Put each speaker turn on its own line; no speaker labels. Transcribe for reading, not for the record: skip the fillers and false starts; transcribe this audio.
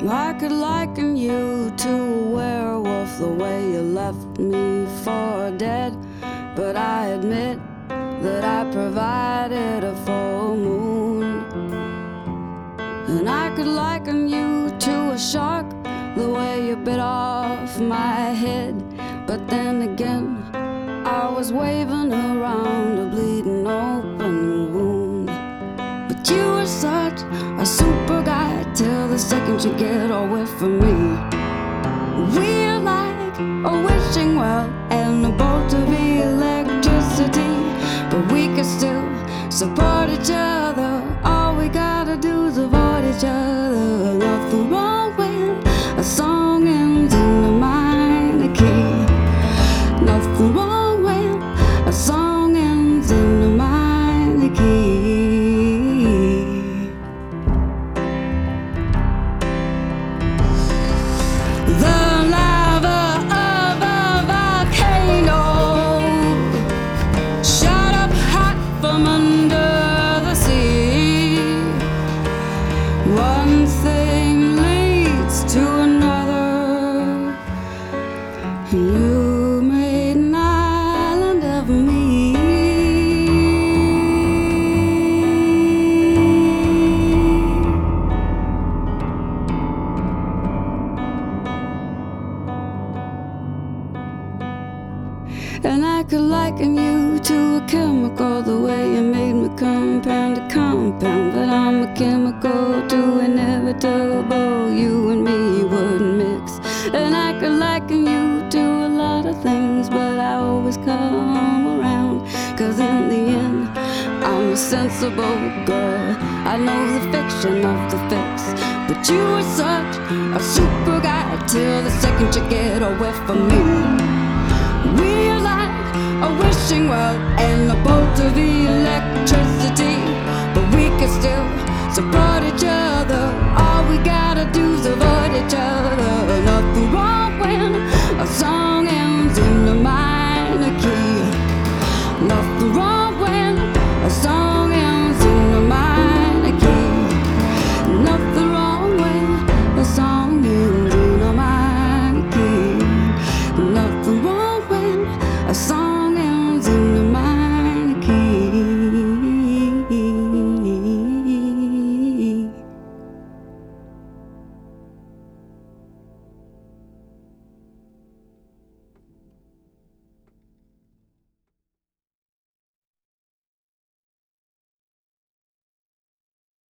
I could liken you to a werewolf, the way you left me for dead. But I admit that I provided a full moon. And I could liken you to a shark, the way you bit off my head. But then again, I was waving around a bleeding open wound. But you were such a super guy till the second you get away from me. We're like a wishing well and a bolt of electricity, but we can still support each other. All we gotta do is avoid each other. Nothing wrong with a song ends in a minor key. Nothing wrong with a song ends in a minor key. The lava of a volcano shot up hot from under the sea. One thing leads to another. You made an island of me. And I could liken you to a chemical, the way you made me compound to compound. But I'm a chemical too inevitable, you and me wouldn't mix. And I could liken you to a lot of things, but I always come around. Cause in the end, I'm a sensible girl. I know the fiction of the fix. But you were such a super guy till the second you get away from me. We're like a wishing well and a bolt of electricity, but we can still support each other. All we gotta do is avoid each other. Nothing wrong when a song